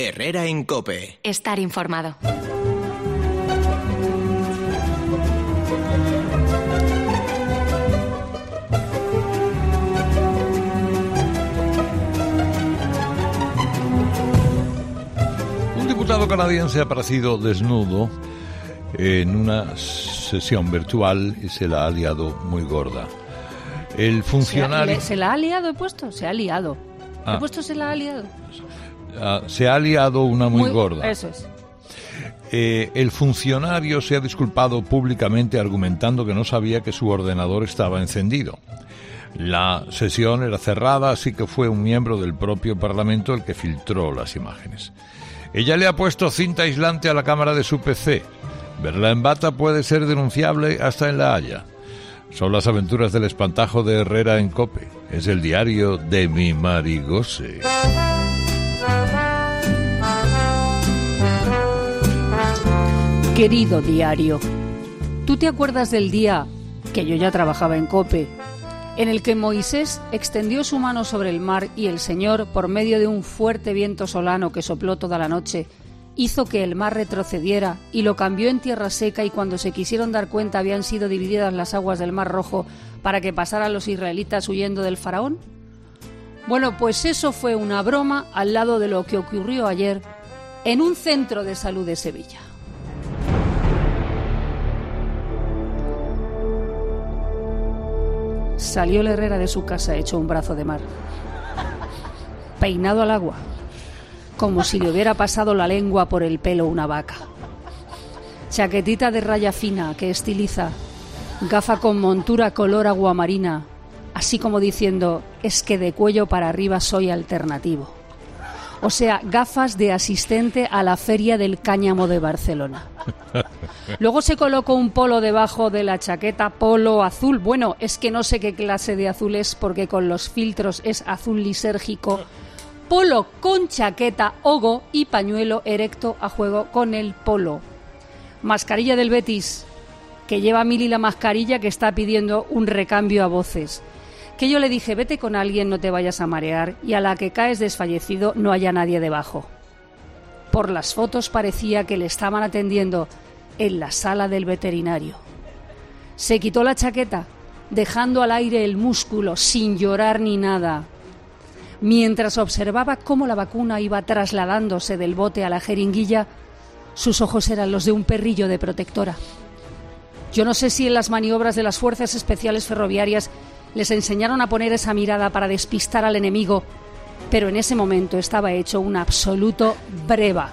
Herrera en COPE. Estar informado. Un diputado canadiense ha aparecido desnudo en una sesión virtual y se la ha liado muy gorda. El funcionario... ¿Se la ha liado he puesto? Se ha liado. Ah. ¿He puesto se la ha liado? Se ha liado una muy gorda. Eso es. El funcionario se ha disculpado públicamente argumentando que no sabía que su ordenador estaba encendido. La sesión era cerrada, así que fue un miembro del propio Parlamento el que filtró las imágenes. Ella le ha puesto cinta aislante a la cámara de su PC. Verla en bata puede ser denunciable hasta en La Haya. Son las aventuras del espantajo de Herrera en COPE. Es el diario de mi Marigose. Querido diario, ¿tú te acuerdas del día, que yo ya trabajaba en COPE, en el que Moisés extendió su mano sobre el mar y el Señor, por medio de un fuerte viento solano que sopló toda la noche, hizo que el mar retrocediera y lo cambió en tierra seca, y cuando se quisieron dar cuenta habían sido divididas las aguas del Mar Rojo para que pasaran los israelitas huyendo del faraón? Bueno, pues eso fue una broma al lado de lo que ocurrió ayer en un centro de salud de Sevilla. Salió la Herrera de su casa hecho un brazo de mar, peinado al agua, como si le hubiera pasado la lengua por el pelo una vaca. Chaquetita de raya fina que estiliza, gafa con montura color aguamarina, así como diciendo, es que de cuello para arriba soy alternativo. O sea, gafas de asistente a la Feria del Cáñamo de Barcelona. Luego se colocó un polo debajo de la chaqueta, polo azul. Bueno, es que no sé qué clase de azul es, porque con los filtros es azul lisérgico. Polo con chaqueta, hogo y pañuelo erecto a juego con el polo. Mascarilla del Betis, que lleva Mili la mascarilla, que está pidiendo un recambio a voces. Que yo le dije, vete con alguien, no te vayas a marear, y a la que caes desfallecido no haya nadie debajo. Por las fotos parecía que le estaban atendiendo en la sala del veterinario. Se quitó la chaqueta, dejando al aire el músculo, sin llorar ni nada. Mientras observaba cómo la vacuna iba trasladándose del bote a la jeringuilla, sus ojos eran los de un perrillo de protectora. Yo no sé si en las maniobras de las Fuerzas Especiales Ferroviarias les enseñaron a poner esa mirada para despistar al enemigo, pero en ese momento estaba hecho un absoluto breva.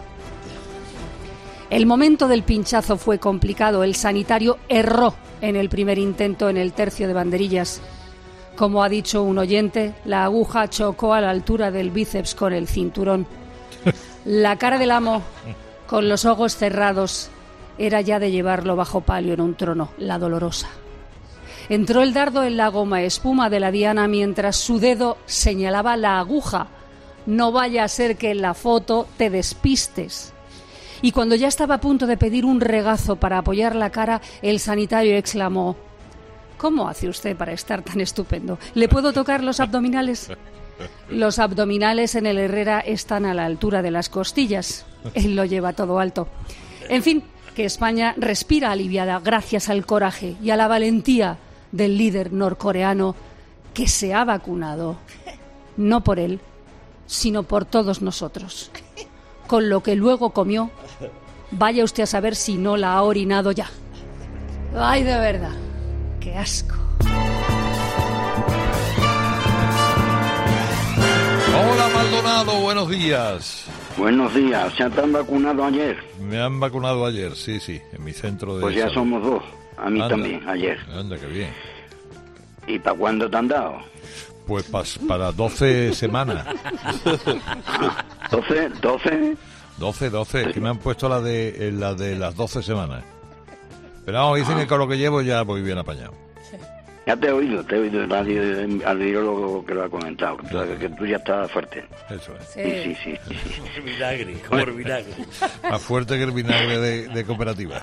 El momento del pinchazo fue complicado. El sanitario erró en el primer intento en el tercio de banderillas. Como ha dicho un oyente, la aguja chocó a la altura del bíceps con el cinturón. La cara del amo, con los ojos cerrados, era ya de llevarlo bajo palio en un trono, la dolorosa. Entró el dardo en la goma espuma de la diana mientras su dedo señalaba la aguja. No vaya a ser que en la foto te despistes. Y cuando ya estaba a punto de pedir un regazo para apoyar la cara, el sanitario exclamó, ¿cómo hace usted para estar tan estupendo? ¿Le puedo tocar los abdominales? Los abdominales en el Herrera están a la altura de las costillas. Él lo lleva todo alto. En fin, que España respira aliviada gracias al coraje y a la valentía del líder norcoreano, que se ha vacunado, no por él, sino por todos nosotros. Con lo que luego comió, vaya usted a saber si no la ha orinado ya. ¡Ay, de verdad! ¡Qué asco! Hola, Maldonado, buenos días. Buenos días, ¿se te han vacunado ayer? Me han vacunado ayer, sí, en mi centro de Pues ya salud. somos dos, a mí Anda, también, ayer. Anda, qué bien. ¿Y para cuándo te han dado? Pues para 12 semanas. ¿12? 12, que me han puesto la de las 12 semanas. Pero vamos, dicen que con lo que llevo ya voy bien apañado. Ya te he oído al virólogo que lo ha comentado, que tú ya estás fuerte. Eso es. Sí. Vinagre, como el vinagre. Más fuerte que el vinagre de cooperativa.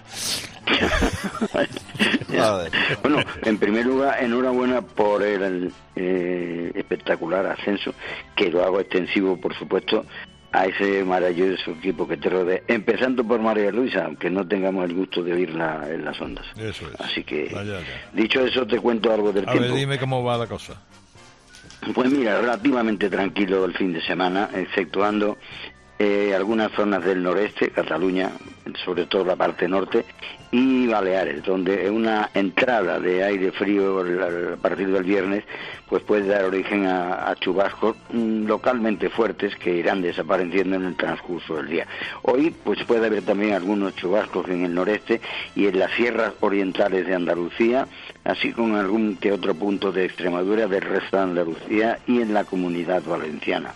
Bueno, en primer lugar, enhorabuena por el espectacular ascenso, que lo hago extensivo, por supuesto, a ese maravilloso equipo que te rodea, empezando por María Luisa, aunque no tengamos el gusto de oírla en las ondas. Eso es. Así que, Vaya. Dicho eso, te cuento algo del tiempo. A ver, dime cómo va la cosa. Pues mira, relativamente tranquilo el fin de semana, exceptuando algunas zonas del noreste, Cataluña, sobre todo la parte norte, y Baleares, donde una entrada de aire frío a partir del viernes pues puede dar origen a chubascos localmente fuertes que irán desapareciendo en el transcurso del día. Hoy pues puede haber también algunos chubascos en el noreste y en las sierras orientales de Andalucía, así como en algún que otro punto de Extremadura, del resto de Andalucía y en la Comunidad Valenciana.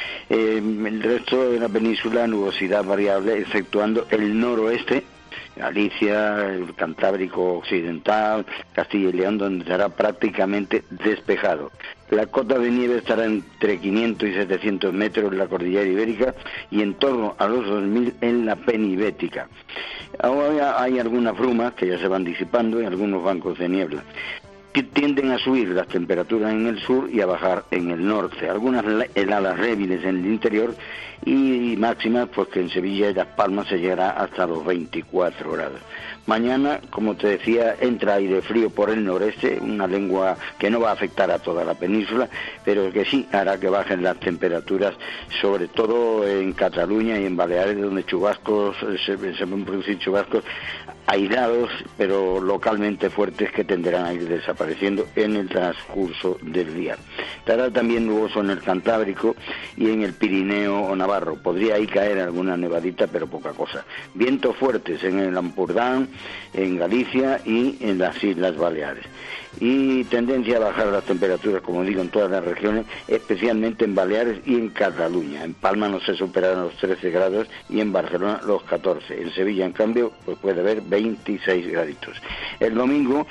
El resto de la península, nubosidad variable, exceptuando el noroeste, Galicia, el Cantábrico Occidental, Castilla y León, donde estará prácticamente despejado. La cota de nieve estará entre 500 y 700 metros en la cordillera ibérica y en torno a los 2000 en la penibética. Ahora hay algunas brumas que ya se van disipando y algunos bancos de niebla, que tienden a subir las temperaturas en el sur y a bajar en el norte. Algunas heladas débiles en el interior y máximas, pues que en Sevilla y Las Palmas se llegará hasta los 24 grados. Mañana, como te decía, entra aire frío por el noreste, una lengua que no va a afectar a toda la península, pero que sí hará que bajen las temperaturas, sobre todo en Cataluña y en Baleares, donde chubascos se van a producir chubascos aislados, pero localmente fuertes, que tenderán a ir desapareciendo en el transcurso del día. Estará también nuboso en el Cantábrico y en el Pirineo o Navarro. Podría ahí caer alguna nevadita, pero poca cosa. Vientos fuertes en el Ampurdán, en Galicia y en las Islas Baleares. Y tendencia a bajar las temperaturas, como digo, en todas las regiones, especialmente en Baleares y en Cataluña. En Palma no se superarán los 13 grados y en Barcelona los 14. En Sevilla, en cambio, pues puede haber 26 graditos. El domingo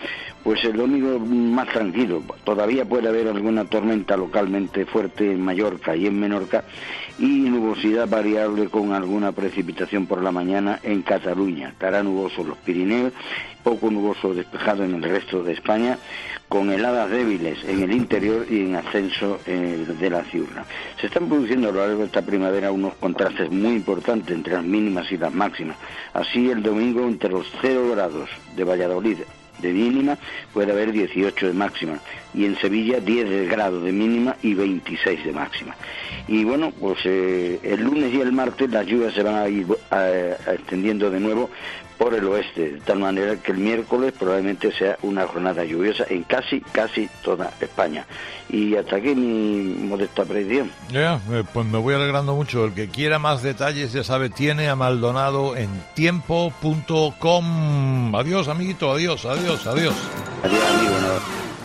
más tranquilo. Todavía puede haber alguna tormenta localmente fuerte en Mallorca y en Menorca, y nubosidad variable con alguna precipitación por la mañana en Cataluña. Estará nuboso en los Pirineos, poco nuboso despejado en el resto de España, con heladas débiles en el interior y en ascenso de la diurna. Se están produciendo a lo largo de esta primavera unos contrastes muy importantes entre las mínimas y las máximas. Así, el domingo, entre los 0 grados de Valladolid de mínima, puede haber 18 de máxima, y en Sevilla 10 grados de mínima y 26 de máxima. Y bueno, pues el lunes y el martes las lluvias se van a ir extendiendo de nuevo por el oeste, de tal manera que el miércoles probablemente sea una jornada lluviosa en casi toda España. Y hasta aquí mi modesta predicción. Pues me voy alegrando mucho. El que quiera más detalles, ya sabe, tiene a Maldonado en tiempo.com. Adiós, amiguito, adiós. Adiós, amigo. No.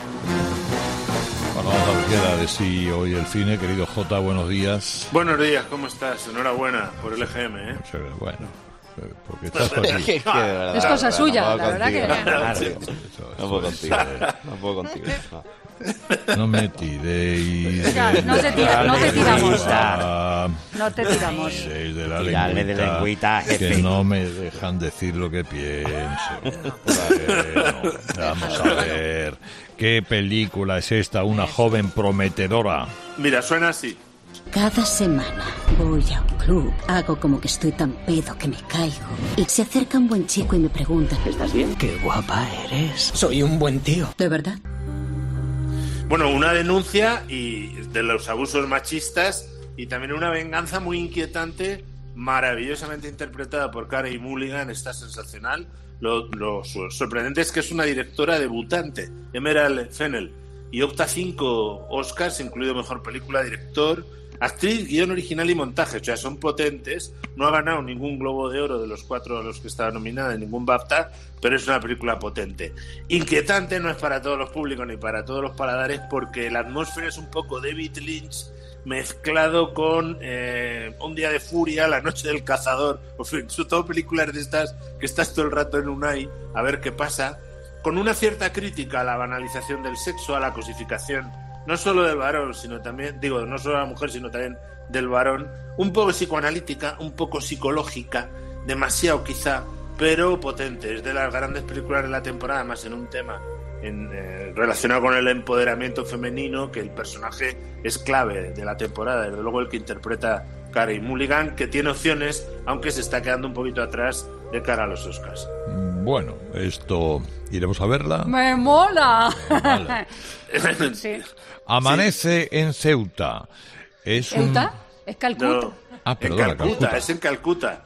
Bueno, vamos a ver qué da de sí hoy el cine. Querido Jota, buenos días. Buenos días, ¿cómo estás? Enhorabuena por el EGM, ¿eh? Bueno, porque estás aquí. Es cosa suya, la verdad que... No puedo contigo. No me tiréis. No te tiramos. No te tiramos. De la lengüita, que no me dejan decir lo que pienso. Bueno, vamos a ver. ¿Qué película es esta? Una joven prometedora. Mira, suena así. Cada semana voy a un club, hago como que estoy tan pedo que me caigo, y se acerca un buen chico y me pregunta: ¿estás bien? ¡Qué guapa eres! Soy un buen tío. ¿De verdad? Bueno, una denuncia y de los abusos machistas y también una venganza muy inquietante, maravillosamente interpretada por Carey Mulligan. Está sensacional. Lo sorprendente es que es una directora debutante, Emerald Fennell, y opta 5 Oscars, incluido Mejor Película, Director, Actriz, Guión Original y Montaje. O sea, son potentes. No ha ganado ningún Globo de Oro de los 4 a los que estaba nominada, en ningún BAFTA, pero es una película potente. Inquietante, no es para todos los públicos ni para todos los paladares, porque la atmósfera es un poco David Lynch mezclado con Un día de furia, La noche del cazador. En fin, son todo películas de estas que estás todo el rato en un ay a ver qué pasa, con una cierta crítica a la banalización del sexo, a la cosificación no solo del varón, sino también, no solo de la mujer, sino también del varón, un poco psicoanalítica, un poco psicológica, demasiado quizá, pero potente. Es de las grandes películas de la temporada, más en un tema relacionado con el empoderamiento femenino, que el personaje es clave de la temporada, desde luego el que interpreta Carey Mulligan, que tiene opciones, aunque se está quedando un poquito atrás de cara a los Oscars. Bueno, esto iremos a verla. ¡Me mola! Vale. Sí. Amanece en Ceuta. ¿Ceuta? Es Calcuta. No, Perdona, en Calcuta, Calcuta. es en Calcuta.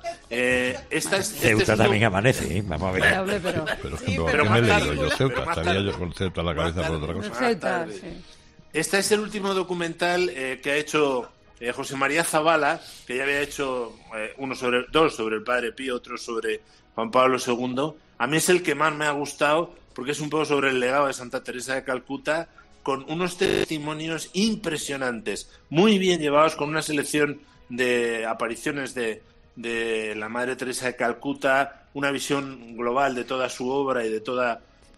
Ceuta también amanece, ¿eh? Vamos a ver. Hombre, pero... Pero Sí, ¿por pero qué me he más leído tarde, yo Ceuta? pero más Estaría tarde. yo con Ceuta en la cabeza por otra cosa. Ceuta, tarde. sí. Este es el último documental que ha hecho José María Zabala, que ya había hecho dos sobre el Padre Pío, otro sobre Juan Pablo II. A mí es el que más me ha gustado porque es un poco sobre el legado de Santa Teresa de Calcuta, con unos testimonios impresionantes, muy bien llevados, con una selección de apariciones de la Madre Teresa de Calcuta, una visión global de toda su obra y de toda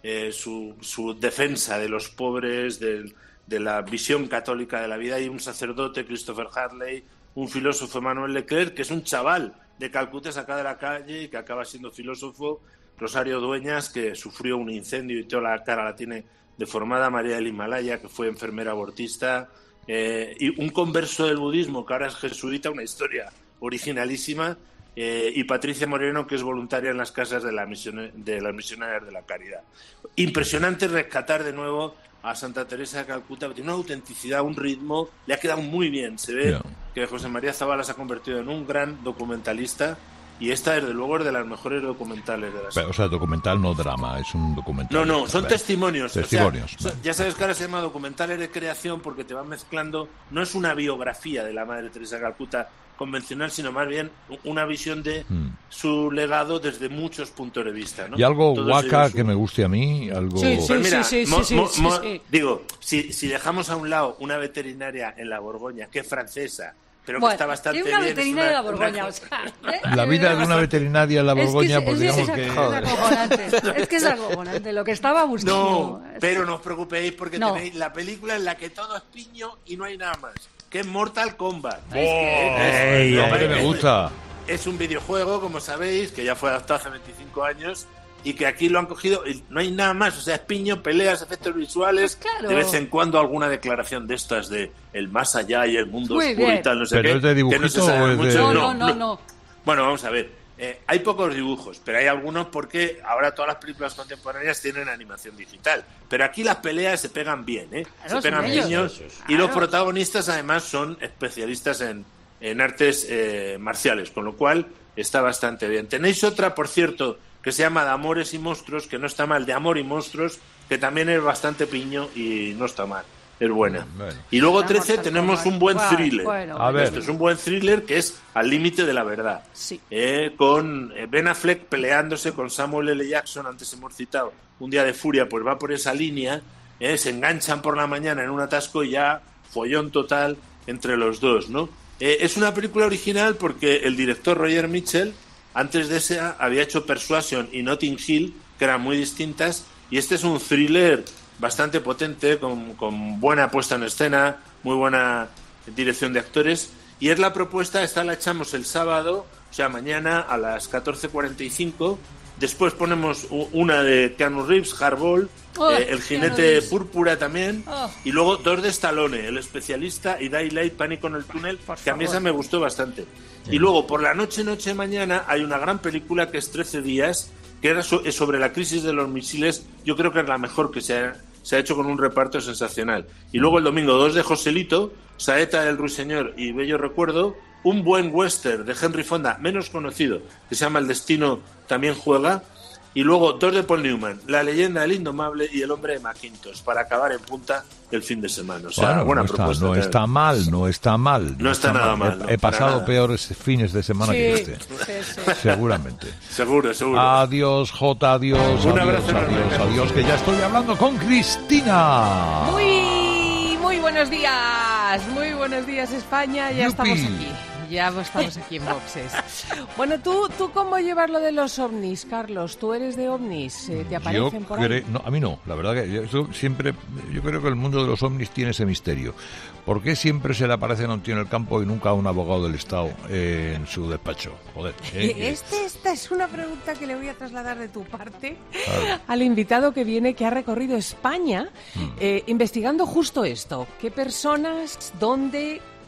su defensa de los pobres, de la visión católica de la vida. Y un sacerdote, Christopher Harley, un filósofo, Emmanuel Leclerc, que es un chaval de Calcuta sacado de la calle y que acaba siendo filósofo, Rosario Dueñas, que sufrió un incendio y toda la cara la tiene deformada, María del Himalaya, que fue enfermera abortista, y un converso del budismo, que ahora es jesuita, una historia originalísima, y Patricia Moreno, que es voluntaria en las casas de las misionarias de la caridad. Impresionante rescatar de nuevo a Santa Teresa de Calcuta, tiene una autenticidad, un ritmo, le ha quedado muy bien. Se ve que José María Zabala se ha convertido en un gran documentalista, y esta, desde luego, es de las mejores documentales de la serie. O sea, documental no drama, es un documental. No, son testimonios. Testimonios. O sea, ya sabes que ahora se llama documentales de creación porque te van mezclando, no es una biografía de la Madre Teresa de Calcuta convencional, sino más bien una visión de su legado desde muchos puntos de vista, ¿no? ¿Y algo Todos guaca ellos que me guste a mí? Algo... Sí, Pues mira, sí. digo, si dejamos a un lado una veterinaria en la Borgoña, que es francesa, pero Bueno, que está bastante es una bien. veterinaria de la Borgoña, o sea, La vida de una veterinaria en la Borgoña, pues digamos que... Es acojonante. Es que es acojonante lo que estaba buscando. No, pero no os preocupéis porque No. tenéis la película en la que todo es piño y no hay nada más, que es Mortal Kombat. Hombre, me gusta. Es un videojuego, como sabéis, que ya fue adaptado hace 25 años y que aquí lo han cogido y no hay nada más, o sea, es piño, peleas, efectos visuales, Pues claro. de vez en cuando alguna declaración de estas de el más allá y el mundo Muy oscuro bien. y tal, no sé ¿Pero qué. es de dibujito que no se sabe o es de- mucho. No. Bueno, vamos a ver. Hay pocos dibujos, pero hay algunos porque ahora todas las películas contemporáneas tienen animación digital. Pero aquí las peleas se pegan bien, ¿eh? Claro, Se pegan son ellos. piños. Y los protagonistas además son especialistas en artes marciales, con lo cual está bastante bien. Tenéis otra, por cierto, que se llama De Amores y Monstruos, que no está mal, De Amor y Monstruos, que también es bastante piño y no está mal. Es buena. Bueno. Y luego Vamos 13 a tenemos tomar. un buen Bueno, thriller. bueno, A ver. Esto es un buen thriller que es Al límite de la verdad. Sí. Con Ben Affleck peleándose con Samuel L. Jackson, antes hemos citado Un día de furia, pues va por esa línea, se enganchan por la mañana en un atasco y ya follón total entre los dos, ¿no? Es una película original porque el director Roger Mitchell, antes de esa, había hecho Persuasion y Notting Hill, que eran muy distintas, y este es un thriller bastante potente, con buena puesta en escena, muy buena dirección de actores, y es la propuesta, esta la echamos el sábado, o sea, mañana a las 14:45, después ponemos una de Keanu Reeves, Hardball, Oh, El Keanu jinete Reeves. púrpura también, Oh. y luego dos de Stallone, El especialista y Daylight, Pánico en el túnel, que a mí esa me gustó bastante. Y luego, por la noche mañana, hay una gran película que es 13 días, que es sobre la crisis de los misiles. Yo creo que es la mejor que se ha hecho, con un reparto sensacional. Y luego el domingo 2 de Joselito, Saeta del Ruiseñor y Bello Recuerdo, un buen western de Henry Fonda, menos conocido, que se llama El destino también juega. Y luego 2 de Paul Newman, La leyenda del indomable y El hombre de McIntosh, para acabar en punta el fin de semana. O sea, Bueno, buena no está, propuesta. no claro. está mal. No está nada mal, no, He para pasado nada. peores fines de semana que este. Sí. Seguramente. Seguro. Adiós, Jota, adiós, Un adiós, abrazo enorme, adiós, Carlos. adiós, que ya estoy hablando con Cristina. Muy buenos días España, ya Yupi. estamos aquí en Boxes. Bueno, ¿tú cómo llevas lo de los ovnis, Carlos? ¿Tú eres de ovnis? ¿Te aparecen por ahí? No, a mí no, la verdad que yo creo que el mundo de los ovnis tiene ese misterio. ¿Por qué siempre se le aparece a un tío en el campo y nunca a un abogado del Estado en su despacho? Joder. Esta es una pregunta que le voy a trasladar de tu parte Claro. al invitado que viene, que ha recorrido España investigando justo esto. ¿Qué personas, dónde,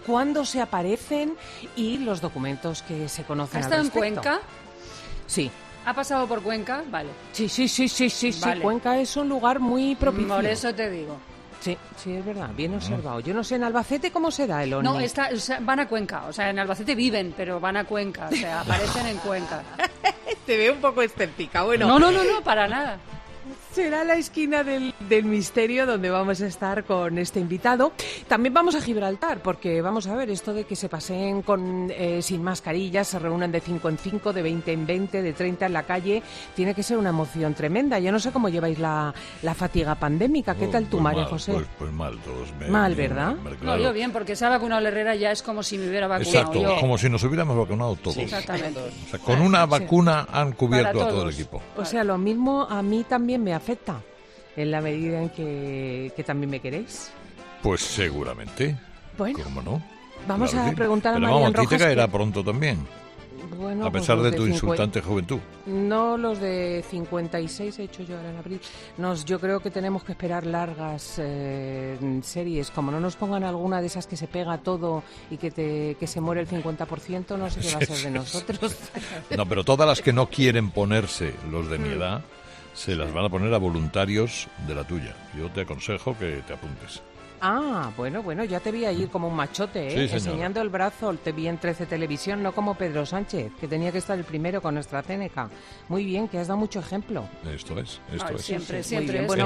cuándo se aparecen y los documentos que se conocen al respecto. ¿Ha estado en Cuenca? Sí. ¿Ha pasado por Cuenca? Vale. Sí. Vale. Cuenca es un lugar muy propicio. Por eso te digo. Sí, es verdad, bien observado. Yo no sé en Albacete cómo se da el OVNI. No, van a Cuenca, o sea, en Albacete viven, pero van a Cuenca, o sea, aparecen en Cuenca. Te veo un poco escéptica, bueno. No, para nada. Será la esquina del misterio donde vamos a estar con este invitado. También vamos a Gibraltar, porque vamos a ver, esto de que se paseen sin mascarillas, se reúnan de 5 en 5, de 20 en 20, de 30 en la calle, tiene que ser una emoción tremenda. Yo no sé cómo lleváis la fatiga pandémica. ¿Qué tal tú, María José? Pues mal, todos. Mal, ¿verdad? Claro. No, yo bien, porque se ha vacunado la Herrera, ya es como si me hubiera vacunado Exacto, yo. como si nos hubiéramos vacunado todos. Sí, exactamente. O sea, con una vacuna han cubierto a todo el equipo. O sea, lo mismo a mí también me afecta, en la medida en que también me queréis. Pues seguramente. Bueno, ¿cómo no? Vamos Claro a que sí. preguntar a Pero Marian vamos, a ti Rojas. te caerá pronto también. Bueno, A pesar pues de tu insultante juventud. No, los de 56 he hecho yo ahora en abril. Yo creo que tenemos que esperar largas series. Como no nos pongan alguna de esas que se pega todo y que se muere el 50%, no sé qué va a ser de nosotros. No, pero todas las que no quieren ponerse los de mi edad, se las van a poner a voluntarios de la tuya. Yo te aconsejo que te apuntes. Ah, bueno, ya te vi ahí como un machote, Sí, enseñando el brazo. Te vi en 13 Televisión, no como Pedro Sánchez, que tenía que estar el primero con AstraZeneca. Muy bien, que has dado mucho ejemplo. Esto es. Siempre. Bueno,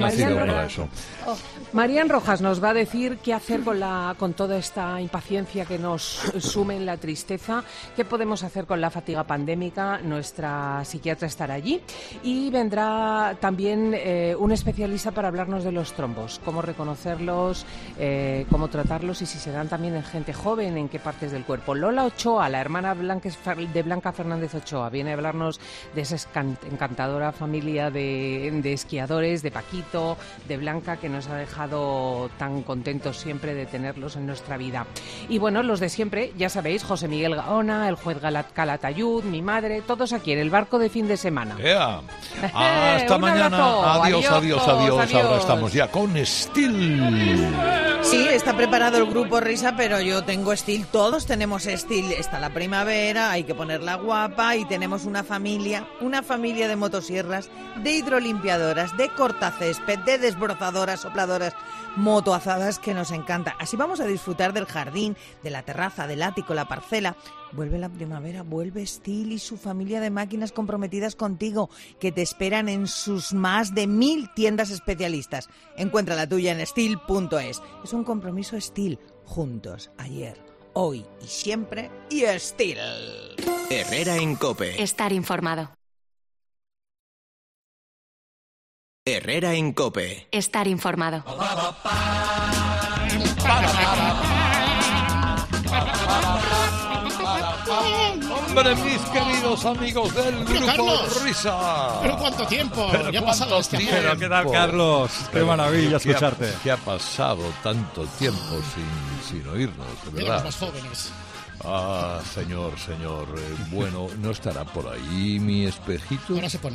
Marian Rojas nos va a decir qué hacer con toda esta impaciencia que nos sume en la tristeza, qué podemos hacer con la fatiga pandémica. Nuestra psiquiatra estará allí y vendrá también un especialista para hablarnos de los trombos, cómo reconocerlos, cómo tratarlos y si se dan también en gente joven, en qué partes del cuerpo. Lola Ochoa, la hermana de Blanca Fernández Ochoa, viene a hablarnos de esa encantadora familia de esquiadores, de Paquito, de Blanca, que nos ha dejado tan contentos siempre de tenerlos en nuestra vida. Y bueno, los de siempre, ya sabéis, José Miguel Gaona, el juez Calatayud, mi madre, todos aquí en el barco de fin de semana. Hasta mañana. Adiós. Ahora estamos ya con Steel. Sí, está preparado el grupo Risa, pero yo tengo Steel, todos tenemos Steel. Está la primavera, hay que ponerla guapa y tenemos una familia de motosierras, de hidrolimpiadoras, de cortacésped, de desbrozadoras, sopladoras, motoazadas que nos encanta. Así vamos a disfrutar del jardín, de la terraza, del ático, la parcela. Vuelve la primavera, vuelve Steel y su familia de máquinas comprometidas contigo, que te esperan en sus más de 1000 tiendas especialistas. Encuentra la tuya en Steel.es. Es un compromiso Steel. Juntos, ayer, hoy y siempre, y Steel. Herrera en COPE. Estar informado. Herrera en COPE. Estar informado. Hombre, mis queridos amigos del grupo Carlos, Risa. ¿Pero cuánto tiempo? ¿Qué ha pasado este amor? Pero ¿qué tal, Carlos? Qué maravilla escucharte. ¿Qué ha pasado tanto tiempo sin oírnos, de verdad? Éramos más jóvenes. Ah, señor. Bueno, ¿no estará por ahí mi espejito? Ahora se pone.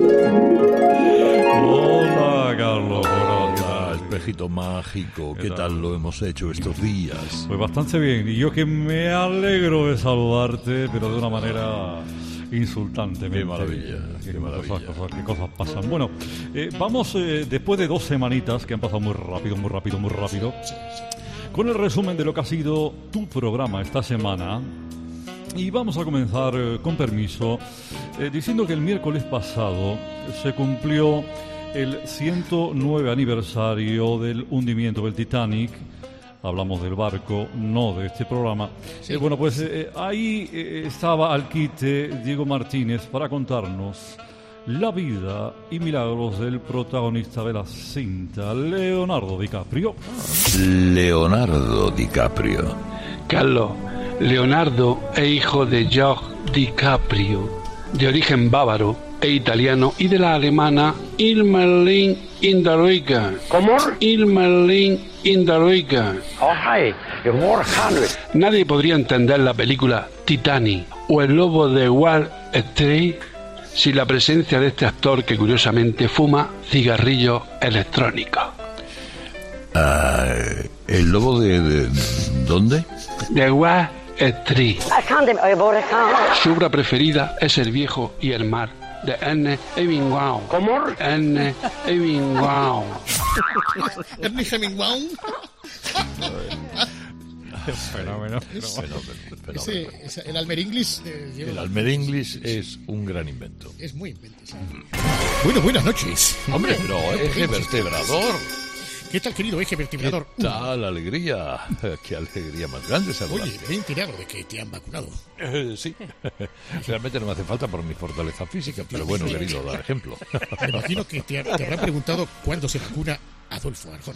Hola, Carlos. Hola, espejito mágico. ¿Qué tal lo hemos hecho estos días? Pues bastante bien. Y yo que me alegro de saludarte, pero de una manera insultante. Qué maravilla, qué maravilla. Qué cosas pasan. Bueno, vamos después de 2 semanitas que han pasado muy rápido. Con el resumen de lo que ha sido tu programa esta semana. Y vamos a comenzar, con permiso, diciendo que el miércoles pasado se cumplió el 109 aniversario del hundimiento del Titanic. Hablamos del barco, no de este programa. Sí. Bueno, pues ahí estaba al quite Diego Martínez para contarnos la vida y milagros del protagonista de la cinta, Leonardo DiCaprio. Leonardo DiCaprio. Carlos, Leonardo es hijo de George DiCaprio, de origen bávaro e italiano, y de la alemana Ilmerlin Inderriggen. ¿Cómo? Ilmerlin Inderriggen. Oh, hi. Nadie podría entender la película Titanic o El lobo de Wall Street sin la presencia de este actor que curiosamente fuma cigarrillos electrónicos. ¿El lobo de dónde? de Wall Street. Su obra preferida es El viejo y el mar, de Ernest Hemingway. ¿Cómo? Ernest Hemingway. Ernest Hemingway. Fenómeno. El Almeringlish. El Almeringlish es un gran invento. Es muy invento. ¿Sí? Bueno, buenas noches. Hombre, pero eje vertebrador. ¿Qué tal, querido eje vertebrador? ¿Qué tal, alegría? Qué alegría más grande saludarte. Oye, me he enterado de que te han vacunado. Sí. Realmente no me hace falta por mi fortaleza física, pero bueno, he querido dar ejemplo. Me imagino que te habrán preguntado cuándo se vacuna Adolfo Arjona.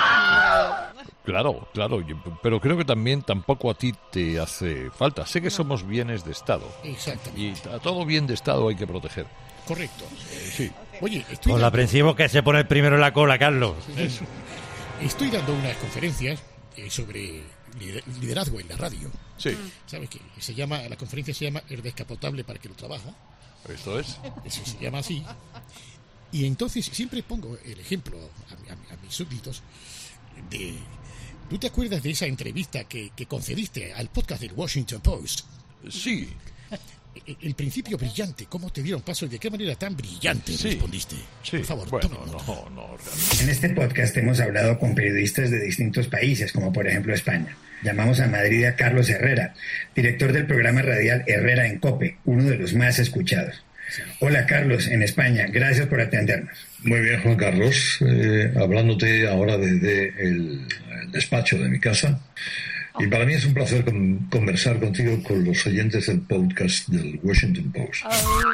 Claro, pero creo que también tampoco a ti te hace falta. Sé que somos bienes de Estado. Exactamente. Y a todo bien de Estado hay que proteger. Correcto. Sí. Oye, Os la apreciamos que se pone el primero en la cola, Carlos. Eso. Estoy dando unas conferencias sobre liderazgo en la radio. Sí. ¿Sabes qué? La conferencia se llama El descapotable para que lo trabaja. ¿Esto es? Eso se llama así. Y entonces siempre pongo el ejemplo a mis súbditos de... ¿Tú te acuerdas de esa entrevista que concediste al podcast del Washington Post? Sí. El principio brillante, ¿cómo te dieron paso y de qué manera tan brillante respondiste? Sí. Por favor, bueno, no. En este podcast hemos hablado con periodistas de distintos países, como por ejemplo España. Llamamos a Madrid a Carlos Herrera, director del programa radial Herrera en COPE, uno de los más escuchados. Hola Carlos, en España, gracias por atendernos. Muy bien, Juan Carlos, hablándote ahora desde el despacho de mi casa. Y para mí es un placer conversar contigo con los oyentes del podcast del Washington Post.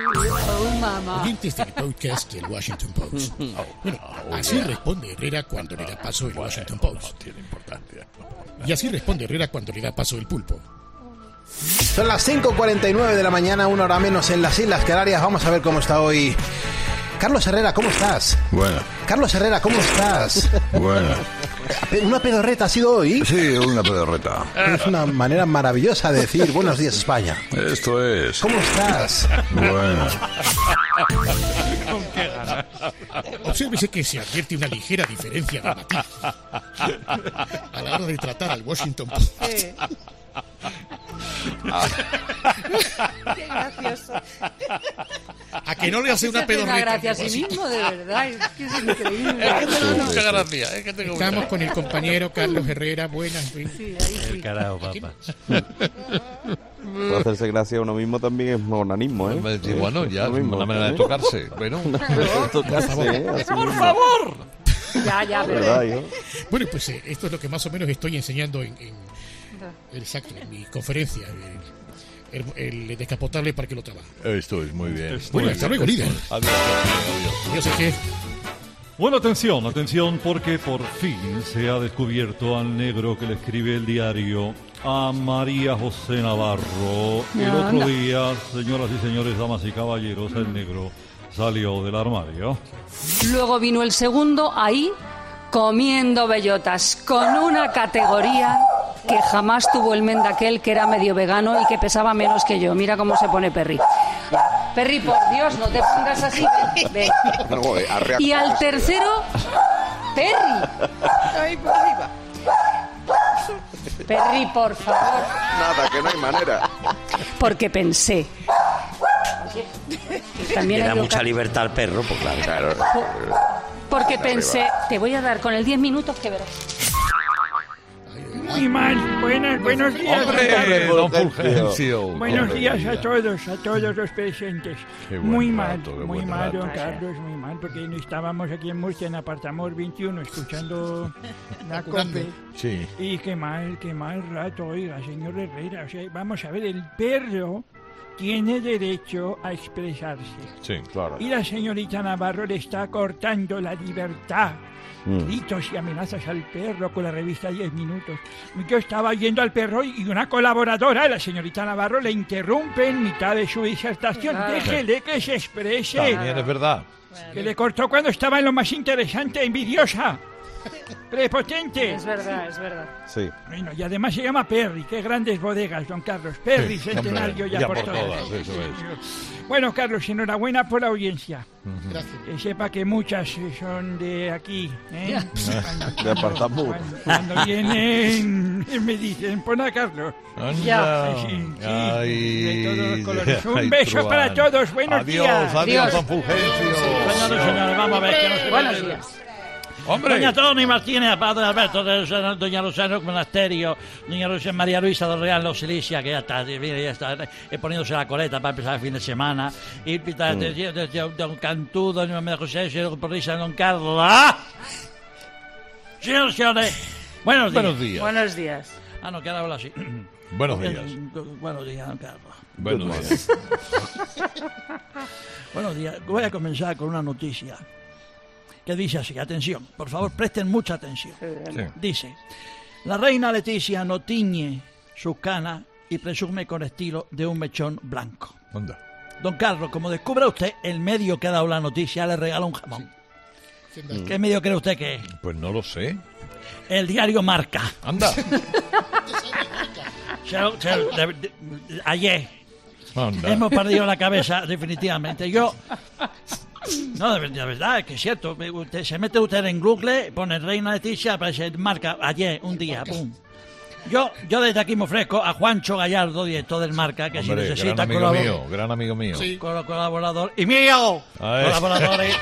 Mamá. Oyentes del podcast del Washington Post. Bueno, así responde Herrera cuando le da paso el Washington Post. No tiene importancia. Y así responde Herrera cuando le da paso el pulpo. Son las 5:49 de la mañana, una hora menos en las Islas Canarias. Vamos a ver cómo está hoy. Carlos Herrera, ¿cómo estás? Bueno. Carlos Herrera, ¿cómo estás? Bueno. ¿Una pedorreta ha sido hoy? Sí, una pedorreta. Es una manera maravillosa de decir buenos días, España. Esto es. ¿Cómo estás? Bueno. ¿Con qué ganas? Obsérvese que se advierte una ligera diferencia de matiz a la hora de tratar al Washington Post. Qué gracioso. A que no le hace una pedorreta. Gracias a sí mismo, de verdad. Es que es increíble. Es que tengo mucha gracia. Estamos con el compañero Carlos Herrera. Buenas. Sí, ahí sí. El carajo, papá. Hacerse gracia a uno mismo también es monanismo, ¿eh? Bueno, ya, una manera de tocarse. Bueno, ¡por favor! Ya, pero... Bueno, pues esto es lo que más o menos estoy enseñando en mi conferencia. El descapotable para que lo trabaje. Esto es muy bien. Bueno, hasta luego, líder. Adiós. ¿Qué? Bueno, atención, porque por fin se ha descubierto al negro que le escribe el diario a María José Navarro. El otro día, señoras y señores, damas y caballeros, el negro salió del armario. Luego vino el segundo ahí comiendo bellotas con una categoría que jamás tuvo el men de aquel que era medio vegano y que pesaba menos que yo. Mira cómo se pone Perry. Perry, por Dios, no te pongas así. Ven. Y al tercero, Perry. Ahí por arriba. Perry, por favor. Nada, que no hay manera. Porque pensé. También le da mucha libertad al perro, pues claro. Porque pensé, te voy a dar con el 10 minutos que verás. Muy mal. Buenos días. ¡Hombre, don Fulgencio! Buenos días a todos los presentes. Muy mal, don rato. Carlos, muy mal, porque estábamos aquí en Murcia, en Apartamor 21, escuchando la COPE. Sí. Y qué mal rato, oiga, señor Herrera. O sea, vamos a ver, el perro tiene derecho a expresarse. Sí, claro. Y la señorita Navarro le está cortando la libertad. Gritos y amenazas al perro con la revista 10 minutos. Yo estaba yendo al perro y una colaboradora, la señorita Navarro, le interrumpe en mitad de su disertación. Claro. Déjele que se exprese. También es verdad. Que le cortó cuando estaba en lo más interesante, envidiosa. Prepotente. Es verdad. Sí. Bueno, y además se llama Perry. Qué grandes bodegas, don Carlos. Perry, Sí, centenario hombre, ya por todas. eso es. Bueno, Carlos, enhorabuena por la audiencia. Gracias. Que sepa que muchas son de aquí. ¿eh? De apartamento. Cuando vienen me dicen, pon a Carlos. Anda. Sí, Ay, de todos los colores. Un ay, beso truán. para todos. Buenos días. Adiós, don Fulgencio. Señores, señores, vamos a ver que no se Buenos puede. días. Hombre. Doña Tony Martínez, padre Alberto, doña Rosana Monasterio, doña María Luisa del Real Los Silicia, que ya está, mira, ya está poniéndose la coleta para empezar el fin de semana. Y don Cantú, doña María José, señor Porrisa, don Carlos. ¡Ah! Señores, buenos días. Buenos días. Buenos días. Ah, no, que ahora habla así. Buenos días. Buenos días, don Carlos. Buenos días. Buenos días. Voy a comenzar con una noticia que dice así, atención, por favor, presten mucha atención. Sí. Dice, la reina Leticia no tiñe sus canas y presume con estilo de un mechón blanco. Anda. Don Carlos, como descubra usted, el medio que ha dado la noticia le regala un jamón. ¿Qué medio cree usted que es? Pues no lo sé. El diario Marca. Anda. Ayer Anda. hemos perdido la cabeza, definitivamente. Yo... No, de verdad, es que es cierto. Se mete usted en Google, pone Reina Leticia, aparece Marca, ayer, un día, pum. Yo desde aquí me ofrezco a Juancho Gallardo, director del Marca, que Hombre, si necesita gran amigo mío. Sí. colaborador. ¡Y mío! Ay. Colaboradores.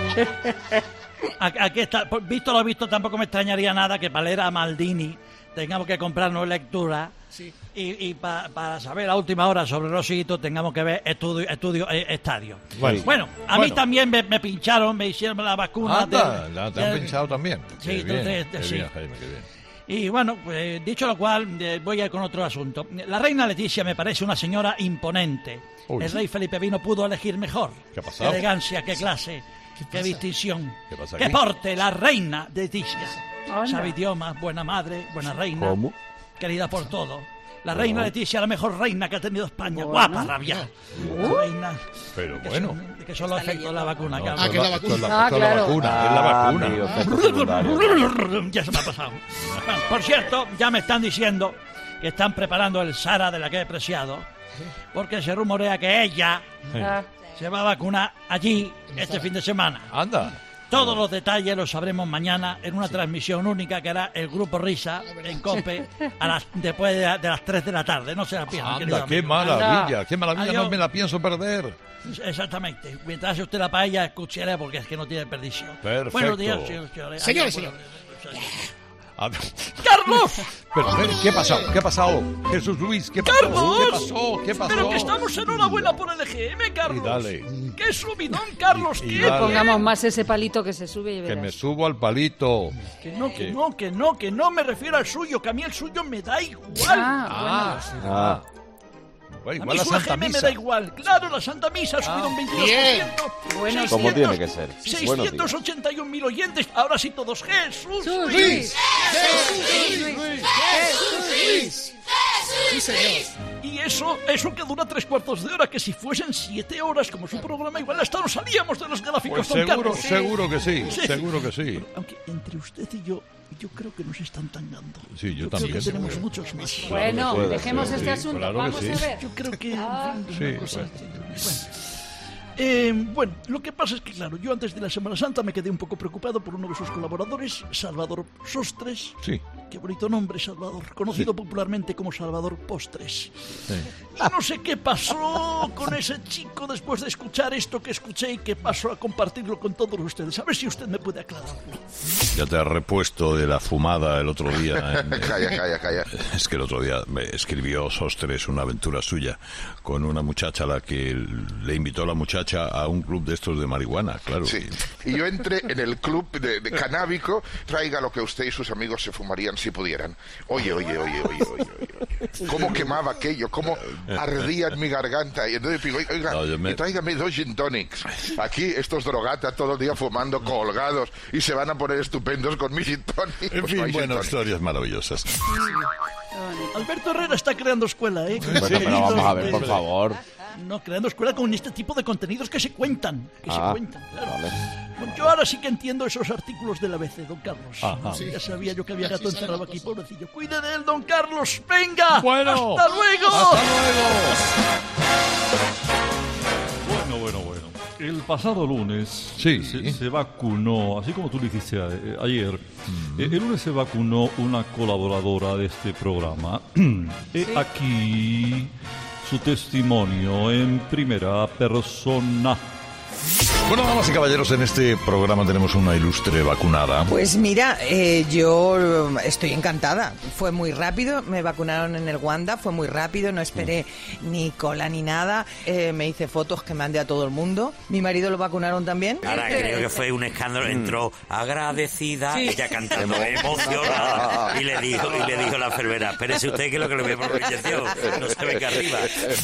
Aquí está. Visto lo visto, tampoco me extrañaría nada que para leer a Maldini tengamos que comprarnos lectura. Sí. Y para saber a última hora sobre Rosito tengamos que ver estadio. Bueno, A mí también me pincharon, me hicieron la vacuna. Anda, te han pinchado también. Sí, Qué bien, entonces, qué sí. bien, Jaime, qué bien. Y bueno, pues, dicho lo cual, voy a ir con otro asunto. La reina Leticia me parece una señora imponente. Uy. El rey Felipe V no pudo elegir mejor. ¿Qué ha pasado? Qué elegancia, qué clase, qué pasa? distinción. ¿Qué pasa Qué aquí? porte, la reina Leticia. Anda. Sabe idiomas, buena madre, buena reina. ¿Cómo? Querida por todo. La reina Leticia, la mejor reina que ha tenido España. Bueno. Guapa, rabia. Reina. Pero Que bueno. que son los efectos de la vacuna. No, claro. Ah, que la esto es vacuna. esto es la vacuna, es la vacuna. amigo, efecto secundario. Ya se me ha pasado. Bueno, por cierto, ya me están diciendo que están preparando el SARA de la que he preciado, porque se rumorea que ella Ah, se va a vacunar allí este fin de semana. Anda. Todos los detalles los sabremos mañana en una transmisión única que hará el Grupo Risa en COPE después de las 3 de la tarde. No se la pierdan, querido Anda, qué amigo. maravilla, qué maravilla, Adiós. no me la pienso perder. Exactamente. Mientras hace usted la paella, escúchela porque es que no tiene perdición. Perfecto. Buenos días, señores. Señores, Adiós. A ver. ¡Carlos! Pero, a ver, ¿qué ha pasado? ¿Qué ha pasado? Jesús Luis, ¿qué pasó? ¡Carlos! ¿Qué pasó? ¿Qué pasó? Pero que estamos enhorabuena por el EGM, Carlos. Y dale. ¡Qué subidón, Carlos! Y ¡Qué dale. pongamos más ese palito que se sube y Que verás. me subo al palito. Que no me refiero al suyo, que a mí el suyo me da igual. Ah, Ah, Bueno, A igual mí la su Santa EGM me Misa. da igual. Claro, la Santa Misa ha subido un 22%. Buenos como días. tiene que ser. Buenos días. 681.000 oyentes. Ahora sí todos. ¡Jesús! Luis. Sí, señor. Y eso que dura 3/4 de hora, que si fuesen 7 horas como su programa, igual hasta nos salíamos de los gráficos, Pues don seguro, Carlos. seguro que sí, Sí. seguro que sí. Aunque entre usted y yo creo que nos están tangando. Sí, yo creo también. que tenemos muchos más. Bueno, puede dejemos ser, este sí, asunto. claro que Vamos sí. a ver. Yo creo que... Sí, cosa- bueno. Bueno, lo que pasa es que, claro, yo antes de la Semana Santa me quedé un poco preocupado por uno de sus colaboradores, Salvador Sostres. Sí. Qué bonito nombre, Salvador. Conocido popularmente como Salvador Postres. Y no sé qué pasó con ese chico después de escuchar esto que escuché y que pasó a compartirlo con todos ustedes. A ver si usted me puede aclararlo. Ya te has repuesto de la fumada el otro día. Calla. Es que el otro día me escribió Sostres una aventura suya con una muchacha a la que le invitó la muchacha a un club de estos de marihuana, claro. Sí. Y yo entré en el club de canábico, traiga lo que usted y sus amigos se fumarían si pudieran. Oye. Cómo quemaba aquello, cómo ardía en mi garganta. Y entonces digo, oiga, No, y tráigame 2 gin tonics. Aquí estos drogatas todo el día fumando colgados y se van a poner estupendos con mi gin tonic. En Pues fin, no hay gin bueno, tonic. historias maravillosas. Alberto Herrera está creando escuela, ¿eh? Bueno, pero vamos a ver, por favor. creando escuela con este tipo de contenidos que se cuentan. Claro. Vale. Bueno, yo ahora sí que entiendo esos artículos del ABC, don Carlos. Ajá. Sí, ya sabía yo que había gato encerrado aquí, pobrecillo. Cuide de él, don Carlos. ¡Venga! Bueno. ¡Hasta luego! ¡Hasta luego! Bueno. El pasado lunes se vacunó, así como tú lo dijiste ayer, el lunes se vacunó una colaboradora de este programa. Aquí su testimonio en primera persona. Bueno, damas y caballeros, en este programa tenemos una ilustre vacunada. Pues mira, yo estoy encantada. Fue muy rápido, me vacunaron en el Wanda, fue muy rápido, no esperé ni cola ni nada. Me hice fotos que mandé a todo el mundo. Mi marido lo vacunaron también. Ahora creo que fue un escándalo. Entró agradecida, ella cantando emocionada, y le dijo la enfermera: espérese usted que lo que le voy a poner inyección, no se venga arriba.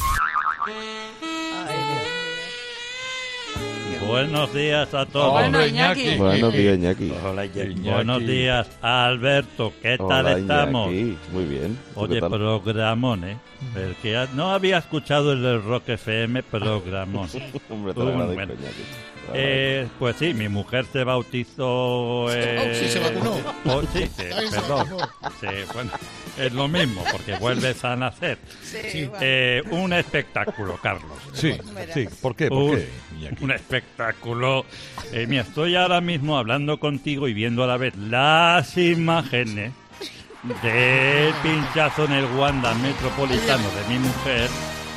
Buenos días a todos. Hola, Iñaki. Buenos días, Iñaki. Hola, Iñaki. Buenos días, Alberto. ¿Qué tal estamos? Iñaki. Muy bien. Oye, programón, ¿eh? Porque no había escuchado el del Rock FM, programón. Hombre, te lo agradezco, Iñaki. Pues sí, mi mujer se bautizó... sí, se vacunó. Perdón. Sí, bueno, es lo mismo, porque vuelves a nacer. Sí. Un espectáculo, Carlos. Sí. ¿Por qué? Un espectáculo. Mira, estoy ahora mismo hablando contigo y viendo a la vez las imágenes del pinchazo en el Wanda Metropolitano de mi mujer.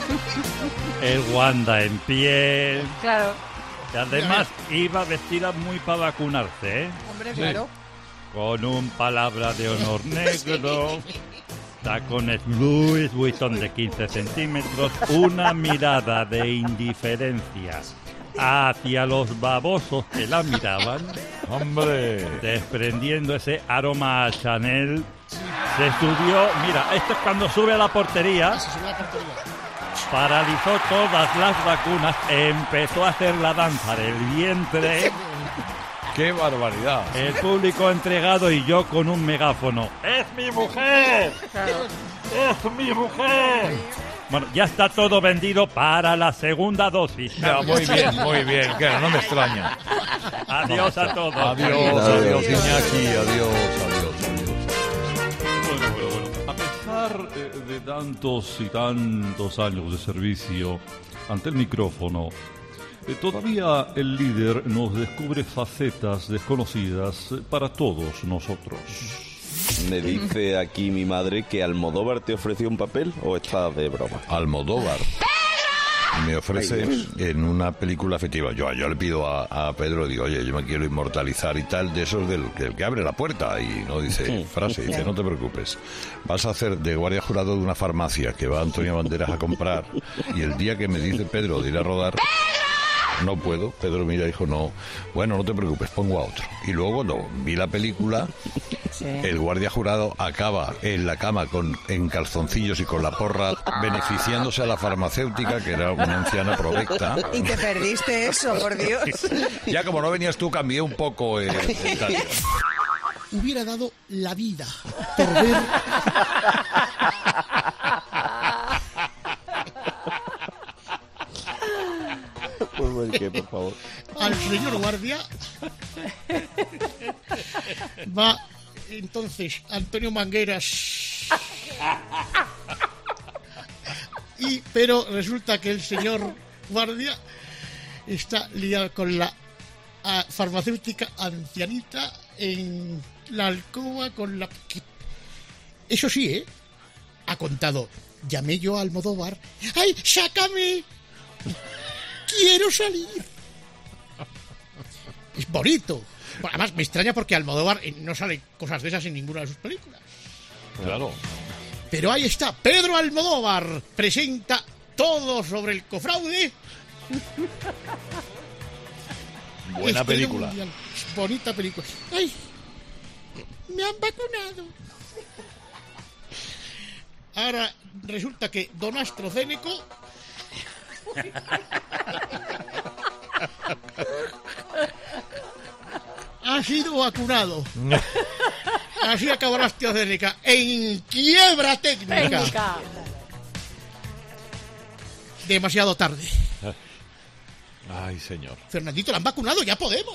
El Wanda en pie. Claro. Que además iba vestida muy para vacunarse, ¿eh? Hombre, claro. Con un palabra de honor negro, tacones Louis Vuitton de 15 centímetros, una mirada de indiferencia hacia los babosos que la miraban. ¡Hombre! Desprendiendo ese aroma a Chanel. Se subió, mira, esto es cuando sube a la portería. Paralizó todas las vacunas, empezó a hacer la danza del vientre. ¡Qué barbaridad! El público entregado y yo con un megáfono. ¡Es mi mujer! ¡Es mi mujer! Bueno, ya está todo vendido para la segunda dosis. No, muy bien, claro, no me extraña. Adiós a todos. Adiós, Iñaki, adiós. Bueno. A pesar de tantos y tantos años de servicio ante el micrófono, todavía el líder nos descubre facetas desconocidas para todos nosotros. Me dice aquí mi madre que Almodóvar te ofreció un papel, ¿o estás de broma? Almodóvar me ofrece en una película afectiva. Yo le pido a Pedro, digo, oye, yo me quiero inmortalizar y tal, de esos del que abre la puerta y no dice frase, dice, no te preocupes, vas a hacer de guardia jurado de una farmacia que va Antonio Banderas a comprar, y el día que me dice Pedro de ir a rodar, no puedo. Pedro mira y dijo, no, bueno, no te preocupes, pongo a otro. Y luego cuando vi la película, el guardia jurado acaba en la cama en calzoncillos y con la porra, beneficiándose a la farmacéutica, que era una anciana provecta. Y te perdiste eso, por Dios. Ya como no venías tú, cambié un poco el tal. Hubiera dado la vida por ver... Por favor. Al señor guardia va entonces Antonio Mangueras pero resulta que el señor guardia está liado con la farmacéutica ancianita en la alcoba con la... Eso sí, ha contado, llamé yo a Almodóvar, ¡ay, sácame! ¡Quiero salir! Es bonito. Además, me extraña porque Almodóvar no sale cosas de esas en ninguna de sus películas. Claro. Pero ahí está, Pedro Almodóvar presenta todo sobre el cofraude. Buena película. Mundial. Bonita película. ¡Ay! Me han vacunado. Ahora resulta que Don AstraZeneca ha sido vacunado. Así acabará AstraZeneca en quiebra técnica. demasiado tarde. Ay, señor. Fernandito, la han vacunado, ya podemos.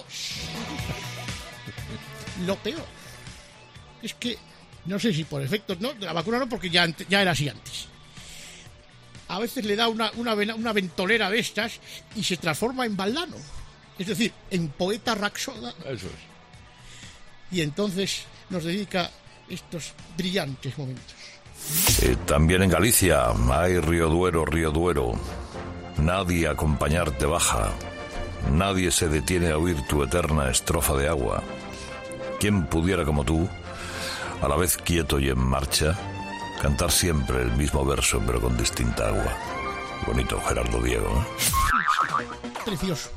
Lo peor es que, no sé si por efectos, no, la vacuna no, porque ya era así antes. A veces le da una ventolera de estas y se transforma en Valdano. Es decir, en poeta Raxoda. Eso es. Y entonces nos dedica estos brillantes momentos. También en Galicia hay Río Duero. Nadie a acompañarte baja. Nadie se detiene a oír tu eterna estrofa de agua. ¿Quién pudiera como tú, a la vez quieto y en marcha, cantar siempre el mismo verso pero con distinta agua? Bonito Gerardo Diego, ¿eh? Precioso.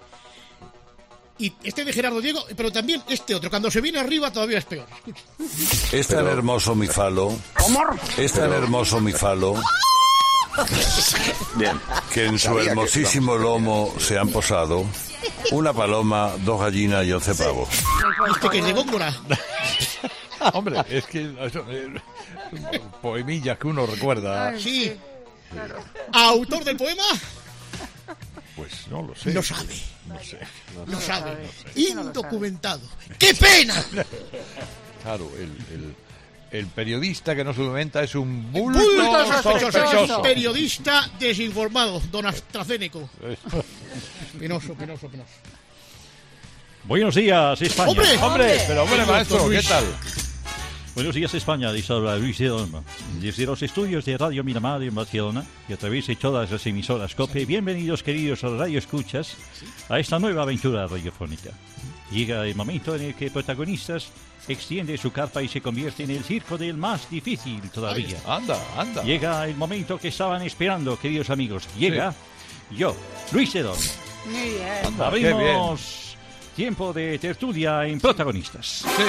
Y este de Gerardo Diego, pero también este otro, cuando se viene arriba todavía es peor. Es tan hermoso mi falo. Es tan hermoso mi falo. Bien. Que en su hermosísimo lomo se han posado una paloma, 2 gallinas y 11 pavos. ¿Viste que es de Góngora? Hombre, es que poemillas que uno recuerda. Ay, sí. Claro. ¿Autor del poema? Pues no lo sé. No sabe. No sé. No sabe. Indocumentado. ¡Qué pena! Claro, el periodista que no se documenta es un bulto sospechoso. Periodista desinformado, don AstraZeneca. Penoso. Buenos días, España. ¡Hombre, maestro, ¿qué tal? Buenos días, España, dice Luis de Olmo. Desde los estudios de Radio Miramar en Barcelona y a través de todas las emisoras COPE, bienvenidos, queridos radioescuchas, a esta nueva aventura radiofónica. Llega el momento en el que protagonistas extiende su carpa y se convierte en el circo del más difícil todavía. Anda. Llega el momento que estaban esperando, queridos amigos. Llega yo, Luis de Olmo. Muy bien. Abrimos tiempo de tertulia en protagonistas. Sí.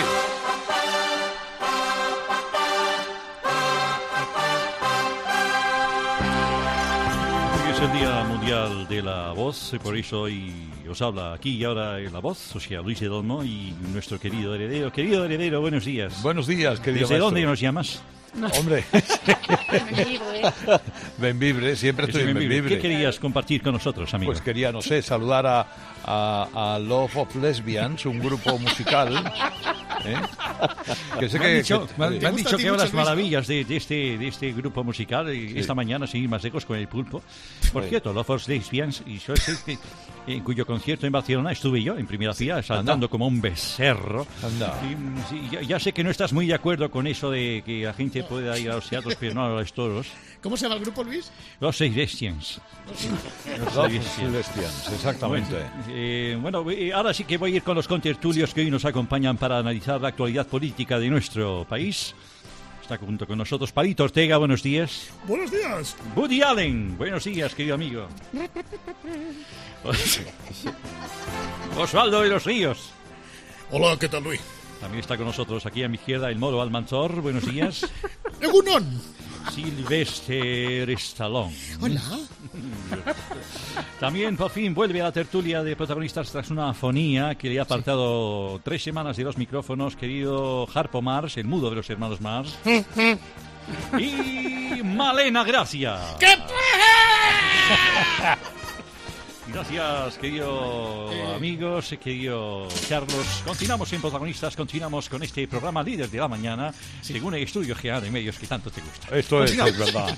Es el Día Mundial de la Voz, por eso hoy os habla aquí y ahora La Voz, o sea, Luis de Olmo y nuestro querido heredero. Querido heredero, buenos días. Buenos días, querido ¿Desde maestro. dónde nos llamas? No. Hombre. Bembibre, siempre estoy en Bembibre. ¿Qué querías compartir con nosotros, amigo? Pues quería, no sé, saludar a Love of Lesbians, un grupo musical. Que sé me han dicho que hablas maravillas de este grupo musical esta mañana, sin ir más lejos, con el Pulpo. Por cierto, Love of Lesbians, y yo sé que en cuyo concierto en Barcelona estuve yo en primera fila, saltando como un becerro. Y ya sé que no estás muy de acuerdo con eso de que la gente pueda ir a los teatros, pero no a los toros. ¿Cómo se llama el grupo, Luis? Los Lesbians. Los Lesbians, exactamente. Bueno, ahora sí que voy a ir con los contertulios que hoy nos acompañan para analizar la actualidad política de nuestro país. Está junto con nosotros Palito Ortega, buenos días. Buenos días. Woody Allen, buenos días, querido amigo. Osvaldo de los Ríos. Hola, ¿qué tal, Luis? También está con nosotros aquí a mi izquierda el Moro Almanzor, buenos días. ¡Egunon! Sylvester Stallone. Hola. También por fin vuelve a la tertulia de protagonistas tras una afonía que le ha apartado 3 semanas de los micrófonos, querido Harpo Mars, el mudo de los hermanos Mars. Y Malena Gracia. ¡Qué Gracias, querido amigos, querido Carlos. Continuamos en protagonistas, continuamos con este programa líder de la mañana, según el estudio general de medios que tanto te gusta. Esto es verdad.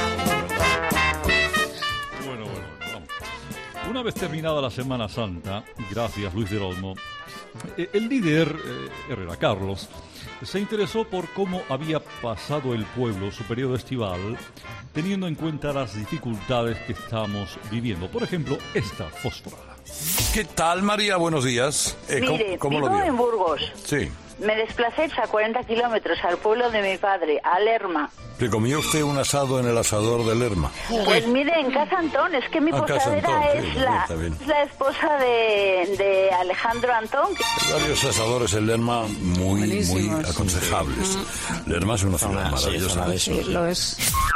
Bueno, vamos. Una vez terminada la Semana Santa, gracias Luis del Olmo, el líder, Herrera Carlos, se interesó por cómo había pasado el pueblo su periodo estival, teniendo en cuenta las dificultades que estamos viviendo. Por ejemplo, esta fosforada. ¿Qué tal, María? Buenos días. Mire, ¿cómo vivo lo vio? en Burgos. Sí. Me desplacé a 40 kilómetros al pueblo de mi padre, a Lerma. ¿Le comió usted un asado en el asador de Lerma? Pues mire, en Casa Antón, es que mi posadera es la esposa de Alejandro Antón. Hay varios asadores en Lerma muy aconsejables. Lerma es una ciudad maravillosa. Sí, lo es.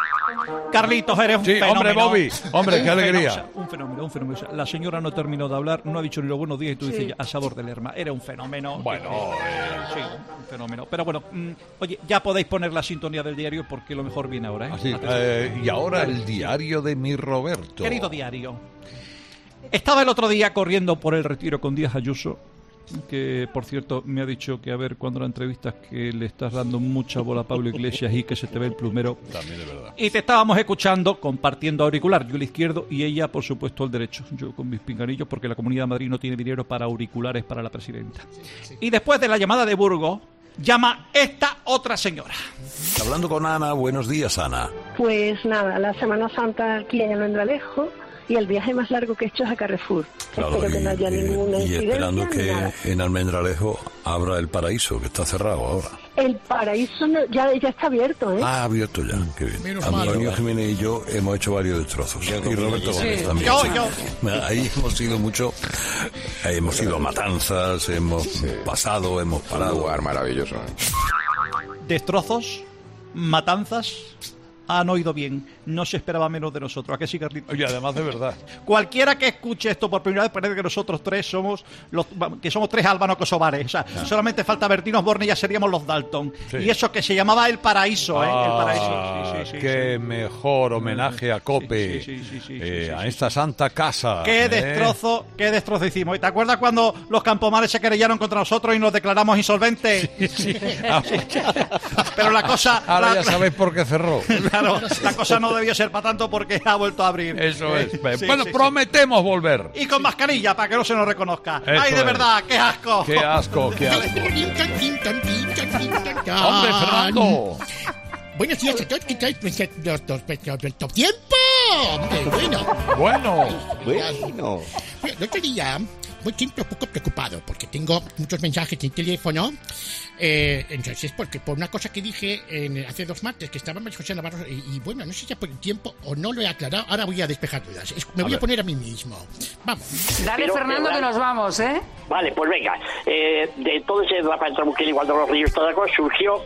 Carlitos, eres un fenómeno. Hombre, Bobby. Hombre, qué alegría. Un fenómeno. O sea, la señora no terminó de hablar, no ha dicho ni los buenos días y tú dices ya, asador de Lerma. Era un fenómeno. Bueno, sí, un fenómeno. Pero bueno, oye, ya podéis poner la sintonía del diario porque lo mejor viene ahora, ¿eh? Así, y ahora el diario de mi Roberto. Querido diario, estaba el otro día corriendo por el Retiro con Díaz Ayuso, que por cierto me ha dicho que a ver cuando la entrevistas que le estás dando mucha bola a Pablo Iglesias y que se te ve el plumero. También es verdad. Y te estábamos escuchando compartiendo auricular, yo el izquierdo y ella por supuesto el derecho, yo con mis pinganillos porque la Comunidad de Madrid no tiene dinero para auriculares para la presidenta. Y después de la llamada de Burgos, llama esta otra señora. Hablando con Ana, buenos días, Ana. Pues nada, la Semana Santa aquí en Almendralejo y el viaje más largo que he hecho es a Carrefour. Claro, espero que no haya ninguna y incidencia. esperando que nada. en Almendralejo abra el Paraíso, que está cerrado ahora. El Paraíso ya está abierto, ¿eh? Ah, abierto ya, qué bien. Menos Antonio mal. Jiménez y yo hemos hecho varios destrozos. Y Roberto Sí. Gómez también. Yo. Ahí hemos ido mucho, hemos ido a matanzas, hemos pasado, hemos parado. Un lugar maravilloso. Destrozos, matanzas, han oído bien. No se esperaba menos de nosotros. ¿A qué sí, Carlitos? Y además de verdad. Cualquiera que escuche esto por primera vez parece que nosotros tres somos tres albano-kosovares. O sea, solamente falta Bertino Borne y ya seríamos los Dalton. Sí. Y eso que se llamaba El Paraíso, ¿eh? El Paraíso. Sí, qué mejor homenaje a Cope, a esta santa casa. Qué destrozo hicimos. ¿Y te acuerdas cuando los Campomares se querellaron contra nosotros y nos declaramos insolventes? Sí. Pero la cosa... Ahora ya sabéis por qué cerró. Claro, la cosa no debió ser para tanto porque ha vuelto a abrir. Eso es. Sí, Bueno, sí, prometemos volver. Y con mascarilla para que no se nos reconozca. Eso ¡Ay, de es. verdad! ¡Qué asco! ¡Qué asco, qué asco! ¡Hombre, Fernando! Buenos días a todos, ¿qué tal? Del top tiempo. Bueno. El otro día me siento un poco preocupado porque tengo muchos mensajes en teléfono. Entonces, porque por una cosa que dije hace 2 martes, que estaba María José Navarro, y bueno, no sé si por el tiempo o no lo he aclarado, ahora voy a despejar dudas. Me voy a poner a mí mismo. Vamos. Dale, Fernando, que nos vamos, ¿eh? Vale, pues venga. De todo ese Rafael Trabuquel igual de los Ríos Tadacos surgió,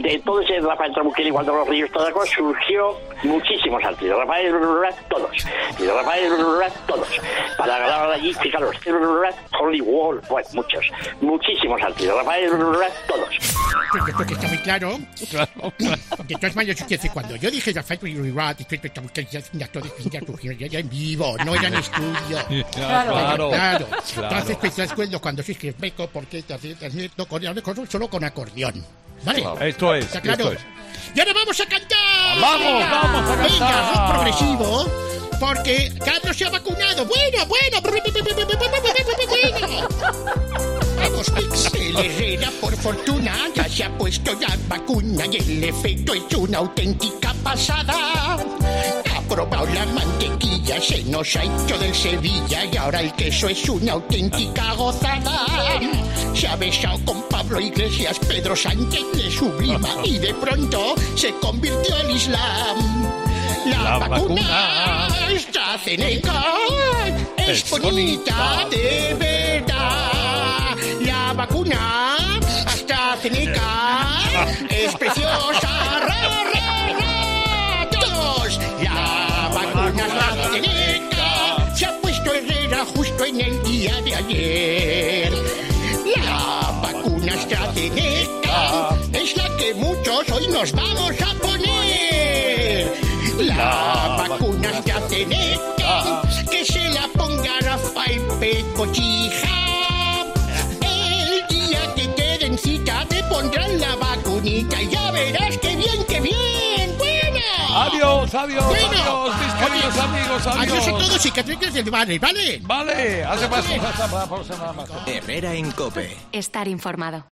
surgió muchísimos artistas. Rafael, todos. Y de Rafael, todos. Para ganar allí, fijaros, Hollywood, bueno, muchísimos artistas. Rafael, todos. Creo que está muy claro. De todas maneras, cuando yo dije Rafael ya en vivo, no era en estudio. Claro. Entonces, pues te acuerdo cuando se escribe Meco, porque solo con acordeón. ¿Vale? Esto es. ¿Está claro? Esto es. Y ahora vamos a cantar. Vamos a cantar. Venga, rock progresivo. Porque Carlos se ha vacunado. Bueno. Vamos, Pixel Herrera, por fortuna, ya se ha puesto la vacuna y el efecto es una auténtica pasada. Ha probado la mantequilla, se nos ha hecho del Sevilla y ahora el queso es una auténtica gozada. Se ha besado con Pablo Iglesias, Pedro Sánchez le sublima y de pronto se convirtió al Islam. La vacuna AstraZeneca es bonita de verdad. La vacuna AstraZeneca es preciosa. Todos. La vacuna AstraZeneca se ha puesto Herrera justo en el día de ayer. La vacuna AstraZeneca es la que muchos hoy nos vamos a poner. La vacuna AstraZeneca que se la ponga Rafael Pecochija. El día que te den cita te pondrán la vacunita y ya verás que bien. Bueno. Adiós, mis queridos amigos, adiós. Adiós a todos y que tengas el vale. Vale, hace más. Herrera en COPE. Estar informado.